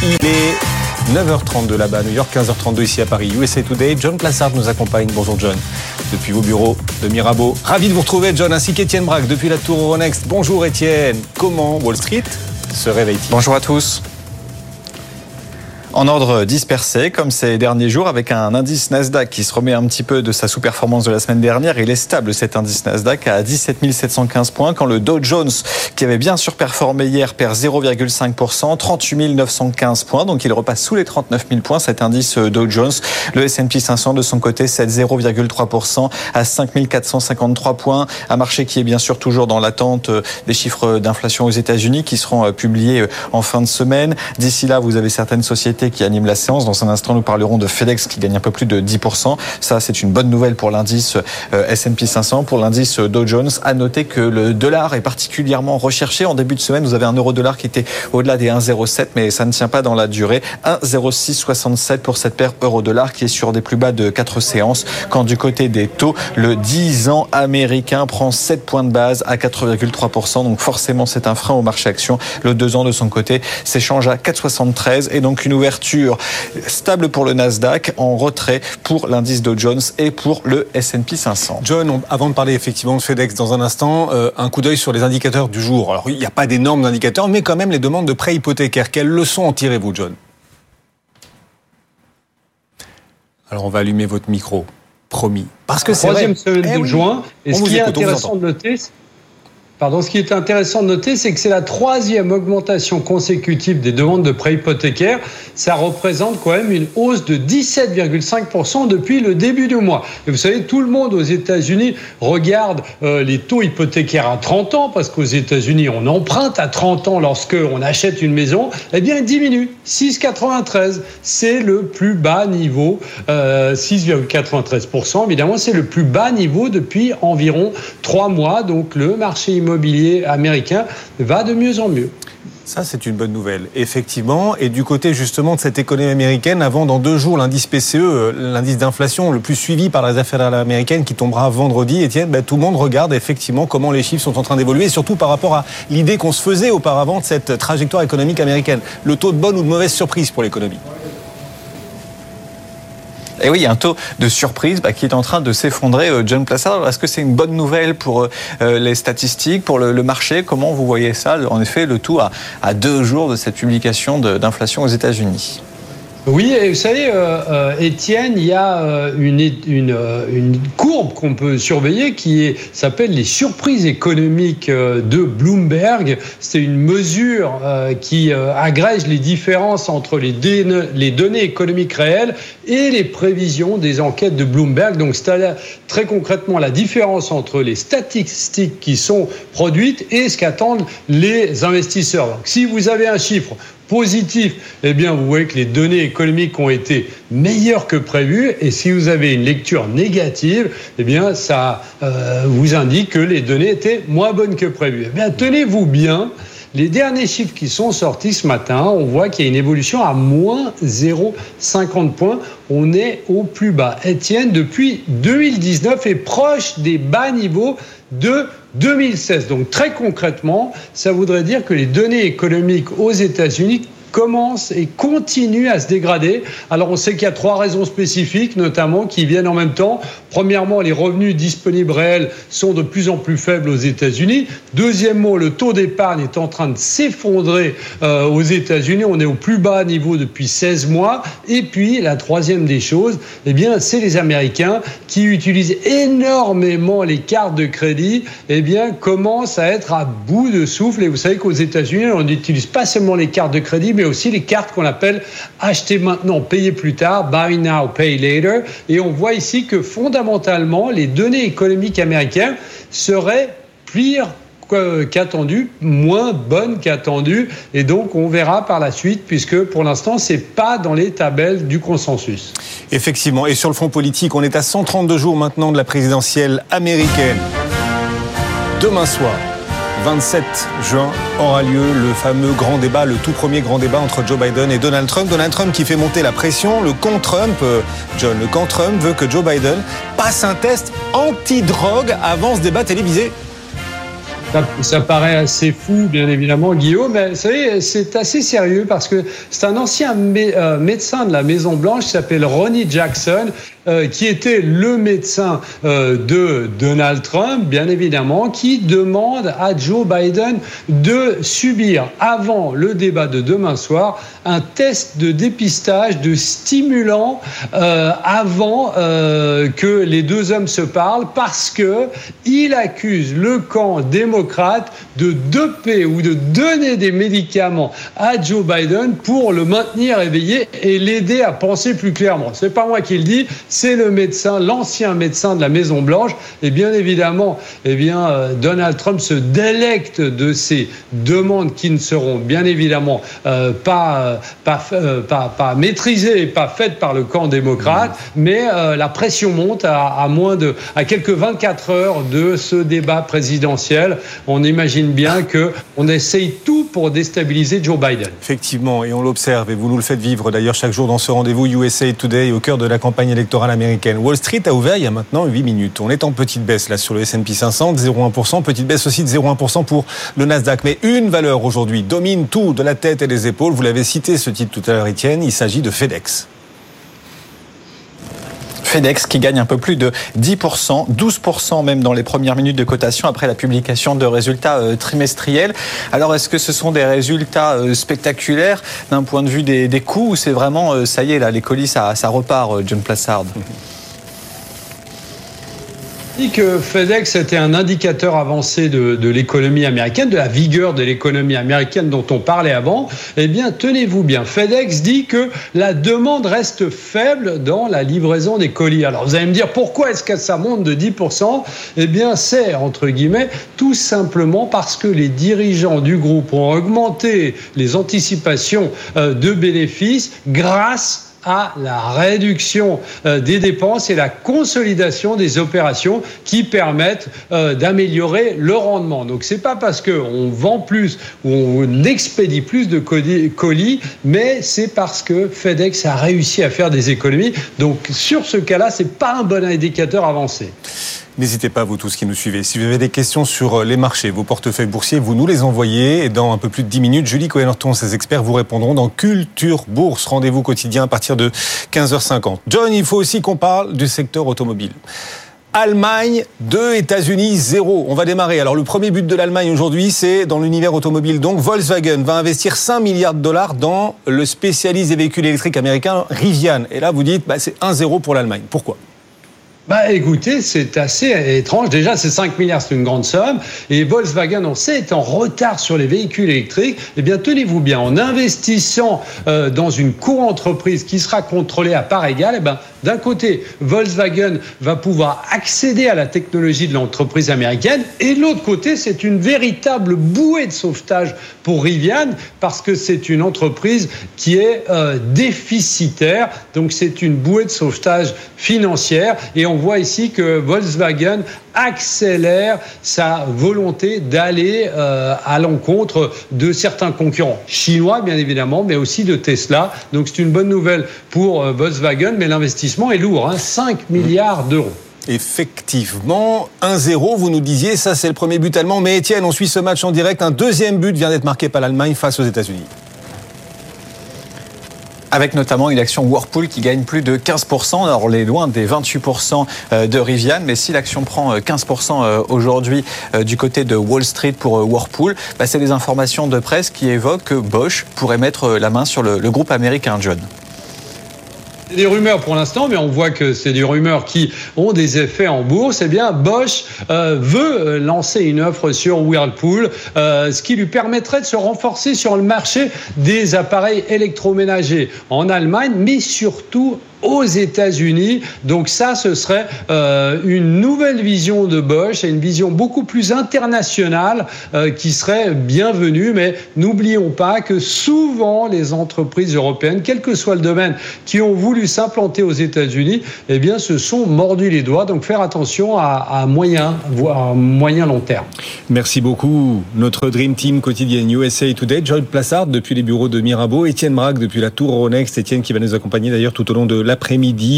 Il est 9h32 là-bas à New York, 15h32 ici à Paris. USA Today, John Plassard nous accompagne. Bonjour John, depuis vos bureaux de Mirabeau. Ravi de vous retrouver John, ainsi qu'Étienne Braque depuis la tour Euronext. Bonjour Étienne, comment Wall Street se réveille-t-il ? Bonjour à tous. En ordre dispersé, comme ces derniers jours, avec un indice Nasdaq qui se remet un petit peu de sa sous-performance de la semaine dernière. Il est stable, cet indice Nasdaq, à 17 715 points, quand le Dow Jones, qui avait bien surperformé hier, perd 0,5%, 38 915 points. Donc il repasse sous les 39 000 points, cet indice Dow Jones. Le S&P 500, de son côté, cède 0,3% à 5 453 points. Un marché qui est bien sûr toujours dans l'attente des chiffres d'inflation aux États-Unis qui seront publiés en fin de semaine. D'ici là, vous avez certaines sociétés qui anime la séance. Dans un instant, nous parlerons de FedEx qui gagne un peu plus de 10%. Ça, c'est une bonne nouvelle pour l'indice S&P 500. Pour l'indice Dow Jones, à noter que le dollar est particulièrement recherché. En début de semaine, vous avez un euro-dollar qui était au-delà des 1,07, mais ça ne tient pas dans la durée. 1,0667 pour cette paire euro-dollar qui est sur des plus bas de 4 séances. Quand du côté des taux, le 10 ans américain prend 7 points de base à 4,3%. Donc forcément, c'est un frein au marché action. Le 2 ans de son côté s'échange à 4,73 et donc une ouverture stable pour le Nasdaq, en retrait pour l'indice Dow Jones et pour le S&P 500. John, avant de parler effectivement de FedEx dans un instant, un coup d'œil sur les indicateurs du jour. Alors il n'y a pas d'énormes indicateurs, mais quand même les demandes de prêts hypothécaires. Quelles leçons en tirez-vous, John ? Alors on va allumer votre micro, promis. Parce que c'est troisième semaine de juin, et ce qui est intéressant de noter... ce qui est intéressant de noter, c'est que c'est la troisième augmentation consécutive des demandes de prêts hypothécaires. Ça représente quand même une hausse de 17,5% depuis le début du mois. Et vous savez, tout le monde aux États-Unis regarde les taux hypothécaires à 30 ans, parce qu'aux États-Unis, on emprunte à 30 ans lorsqu'on achète une maison. Eh bien, il diminue. 6,93. C'est le plus bas niveau. 6,93%. Évidemment, c'est le plus bas niveau depuis environ 3 mois. Donc, le marché immobilier américain va de mieux en mieux. Ça, c'est une bonne nouvelle, effectivement. Et du côté, justement, de cette économie américaine, dans 2 jours, l'indice PCE, l'indice d'inflation le plus suivi par la Réserve fédérale américaine, qui tombera vendredi, Étienne, tout le monde regarde effectivement comment les chiffres sont en train d'évoluer, et surtout par rapport à l'idée qu'on se faisait auparavant de cette trajectoire économique américaine. Le taux de bonne ou de mauvaise surprise pour l'économie. Et oui, il y a un taux de surprise qui est en train de s'effondrer. John Plassard, est-ce que c'est une bonne nouvelle pour les statistiques, pour le marché ? Comment vous voyez ça ? En effet, le tout à 2 jours de cette publication d'inflation aux États-Unis. Oui, et vous savez, Étienne, il y a une courbe qu'on peut surveiller qui s'appelle les surprises économiques de Bloomberg. C'est une mesure qui agrège les différences entre les données économiques réelles et les prévisions des enquêtes de Bloomberg. Donc, c'est très concrètement la différence entre les statistiques qui sont produites et ce qu'attendent les investisseurs. Donc, si vous avez un chiffre positif, eh bien, vous voyez que les données économiques ont été meilleures que prévu. Et si vous avez une lecture négative, eh bien, ça vous indique que les données étaient moins bonnes que prévu. Eh bien, tenez-vous bien. Les derniers chiffres qui sont sortis ce matin, on voit qu'il y a une évolution à moins 0,50 points. On est au plus bas. Étienne, depuis 2019, est proche des bas niveaux de 2016. Donc très concrètement, ça voudrait dire que les données économiques aux États-Unis commence et continue à se dégrader. Alors on sait qu'il y a 3 raisons spécifiques, notamment, qui viennent en même temps. Premièrement, les revenus disponibles réels sont de plus en plus faibles aux États-Unis. Deuxièmement, le taux d'épargne est en train de s'effondrer aux États-Unis. On est au plus bas niveau depuis 16 mois. Et puis, la troisième des choses, eh bien, c'est les Américains qui utilisent énormément les cartes de crédit, eh bien, commencent à être à bout de souffle. Et vous savez qu'aux États-Unis, on n'utilise pas seulement les cartes de crédit, mais aussi les cartes qu'on appelle acheter maintenant, payer plus tard, buy now, pay later. Et on voit ici que fondamentalement, les données économiques américaines seraient pires qu'attendu, moins bonne qu'attendu, et donc on verra par la suite, puisque pour l'instant c'est pas dans les tabelles du consensus. Effectivement, et sur le front politique, on est à 132 jours maintenant de la présidentielle américaine. Demain soir, 27 juin, aura lieu le fameux grand débat, le tout premier grand débat entre Joe Biden et Donald Trump. Donald Trump qui fait monter la pression. Le camp Trump, John, le camp Trump veut que Joe Biden passe un test anti-drogue avant ce débat télévisé. Ça paraît assez fou, bien évidemment, Guillaume, mais vous savez, c'est assez sérieux parce que c'est un ancien médecin de la Maison-Blanche qui s'appelle Ronnie Jackson, qui était le médecin de Donald Trump, bien évidemment, qui demande à Joe Biden de subir, avant le débat de demain soir, un test de dépistage de stimulants avant que les deux hommes se parlent, parce que il accuse le camp démocrate de doper ou de donner des médicaments à Joe Biden pour le maintenir éveillé et l'aider à penser plus clairement. C'est pas moi qui le dis, c'est le médecin, l'ancien médecin de la Maison-Blanche. Et bien évidemment, Donald Trump se délecte de ces demandes qui ne seront bien évidemment pas maîtrisées et pas faites par le camp démocrate, mais la pression monte à quelques 24 heures de ce débat présidentiel. On imagine bien qu'on essaye tout pour déstabiliser Joe Biden. Effectivement, et on l'observe, et vous nous le faites vivre d'ailleurs chaque jour dans ce rendez-vous USA Today au cœur de la campagne électorale américaine. Wall Street a ouvert il y a maintenant 8 minutes. On est en petite baisse là sur le S&P 500, de 0,1%, petite baisse aussi de 0,1% pour le Nasdaq. Mais une valeur aujourd'hui domine tout de la tête et des épaules. Vous l'avez cité ce titre tout à l'heure, Étienne, il s'agit de FedEx. FedEx qui gagne un peu plus de 10%, 12% même dans les premières minutes de cotation après la publication de résultats trimestriels. Alors est-ce que ce sont des résultats spectaculaires d'un point de vue des coûts, ou c'est vraiment, ça y est, là, les colis, ça repart, John Plassard? Dit que FedEx était un indicateur avancé de l'économie américaine, de la vigueur de l'économie américaine dont on parlait avant. Eh bien, tenez-vous bien, FedEx dit que la demande reste faible dans la livraison des colis. Alors, vous allez me dire, pourquoi est-ce que ça monte de 10%? Eh bien, c'est, entre guillemets, tout simplement parce que les dirigeants du groupe ont augmenté les anticipations de bénéfices grâce à la réduction des dépenses et la consolidation des opérations qui permettent d'améliorer le rendement. Donc c'est pas parce qu'on vend plus ou on expédie plus de colis, mais c'est parce que FedEx a réussi à faire des économies. Donc sur ce cas-là, c'est pas un bon indicateur avancé. N'hésitez pas, vous tous qui nous suivez. Si vous avez des questions sur les marchés, vos portefeuilles boursiers, vous nous les envoyez. Et dans un peu plus de 10 minutes, Julie Cohen-Horton, ses experts vous répondront dans Culture Bourse. Rendez-vous quotidien à partir de 15h50. John, il faut aussi qu'on parle du secteur automobile. Allemagne 2, États-Unis 0. On va démarrer. Alors le premier but de l'Allemagne aujourd'hui, c'est dans l'univers automobile. Donc Volkswagen va investir 5 milliards de dollars dans le spécialiste des véhicules électriques américain Rivian. Et là, vous dites, c'est 1-0 pour l'Allemagne. Pourquoi ? Écoutez, c'est assez étrange. Déjà, c'est 5 milliards, c'est une grande somme. Et Volkswagen, on sait, est en retard sur les véhicules électriques. Eh bien, tenez-vous bien, en investissant dans une co-entreprise qui sera contrôlée à part égale, d'un côté, Volkswagen va pouvoir accéder à la technologie de l'entreprise américaine. Et de l'autre côté, c'est une véritable bouée de sauvetage pour Rivian parce que c'est une entreprise qui est déficitaire. Donc, c'est une bouée de sauvetage financière. Et on voit ici que Volkswagen accélère sa volonté d'aller à l'encontre de certains concurrents chinois, bien évidemment, mais aussi de Tesla. Donc c'est une bonne nouvelle pour Volkswagen, mais l'investissement est lourd, 5 milliards d'euros. Effectivement, 1-0, vous nous disiez, ça c'est le premier but allemand. Mais Étienne, on suit ce match en direct. Un deuxième but vient d'être marqué par l'Allemagne face aux États-Unis. Avec notamment une action Whirlpool qui gagne plus de 15%. Alors on est loin des 28% de Rivian, mais si l'action prend 15% aujourd'hui du côté de Wall Street pour Whirlpool, c'est des informations de presse qui évoquent que Bosch pourrait mettre la main sur le groupe américain, John. C'est des rumeurs pour l'instant, mais on voit que c'est des rumeurs qui ont des effets en bourse. Eh bien, Bosch veut lancer une offre sur Whirlpool, ce qui lui permettrait de se renforcer sur le marché des appareils électroménagers en Allemagne, mais surtout aux États-Unis. Donc ça, ce serait une nouvelle vision de Bosch et une vision beaucoup plus internationale qui serait bienvenue. Mais n'oublions pas que souvent les entreprises européennes, quel que soit le domaine, qui ont voulu s'implanter aux États-Unis, eh bien, se sont mordus les doigts. Donc faire attention à moyen, voire moyen long terme. Merci beaucoup. Notre Dream Team quotidienne USA Today, John Plassard depuis les bureaux de Mirabeau, Étienne Braque depuis la Tour Euronext, Étienne qui va nous accompagner d'ailleurs tout au long de l'après-midi.